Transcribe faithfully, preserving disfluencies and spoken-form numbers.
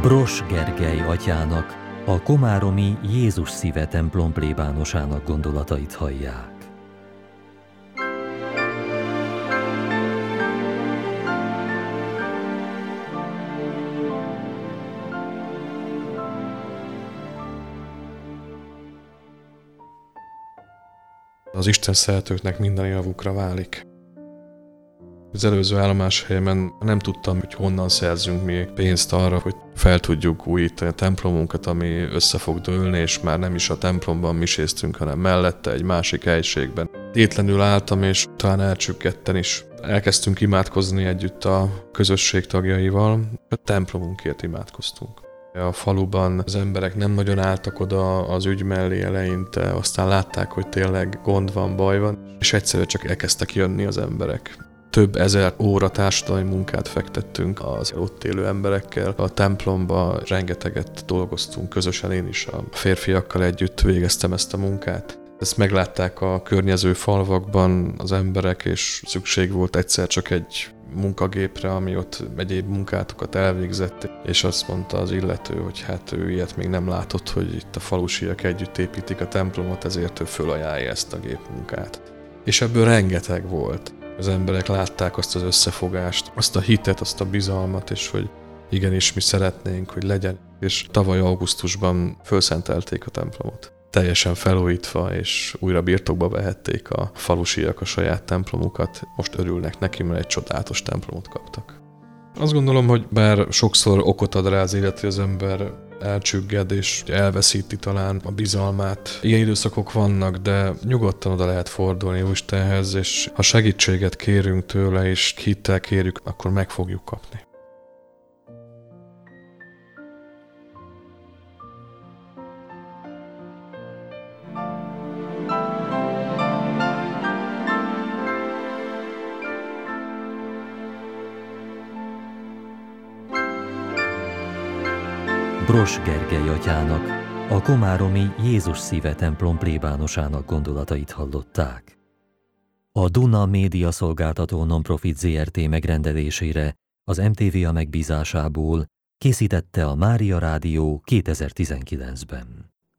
Bross Gergely atyának, a komáromi Jézus Szíve templom plébánosának gondolatait hallják. Az Isten szeretőknek minden javukra válik. Az előző állomáshelyemen nem tudtam, hogy honnan szerzünk mi pénzt arra, hogy fel tudjuk újítani a templomunkat, ami össze fog dőlni, és már nem is a templomban miséztünk, hanem mellette egy másik helységben. Tétlenül álltam, és talán elcsüggetten is elkezdtünk imádkozni együtt a közösség tagjaival. A templomunkért imádkoztunk. A faluban az emberek nem nagyon álltak oda az ügy mellé eleinte, aztán látták, hogy tényleg gond van, baj van, és egyszerűen csak elkezdtek jönni az emberek. Több ezer óra társadalmi munkát fektettünk az ott élő emberekkel. A templomba rengeteget dolgoztunk közösen, én is a férfiakkal együtt végeztem ezt a munkát. Ezt meglátták a környező falvakban az emberek, és szükség volt egyszer csak egy munkagépre, ami ott egyéb munkátokat elvégzett, és azt mondta az illető, hogy hát ő ilyet még nem látott, hogy itt a falusiak együtt építik a templomot, ezért ő fölajánlja ezt a gépmunkát. És ebből rengeteg volt. Az emberek látták azt az összefogást, azt a hitet, azt a bizalmat, és hogy igenis mi szeretnénk, hogy legyen. És tavaly augusztusban fölszentelték a templomot. Teljesen felújítva, és újra birtokba vehették a falusiak a saját templomukat. Most örülnek neki, mert egy csodálatos templomot kaptak. Azt gondolom, hogy bár sokszor okot ad rá az élet, hogy az ember elcsügged és elveszíti talán a bizalmát. Ilyen időszakok vannak, de nyugodtan oda lehet fordulni Istenhez, és ha segítséget kérünk tőle, és hittel kérjük, akkor meg fogjuk kapni. Bross Gergely atyának, a komáromi Jézus Szíve templom plébánosának gondolatait hallották. A Duna Média Szolgáltató Nonprofit zé er té megrendelésére az em té vé á megbízásából készítette a Mária Rádió kétezer-tizenkilencben.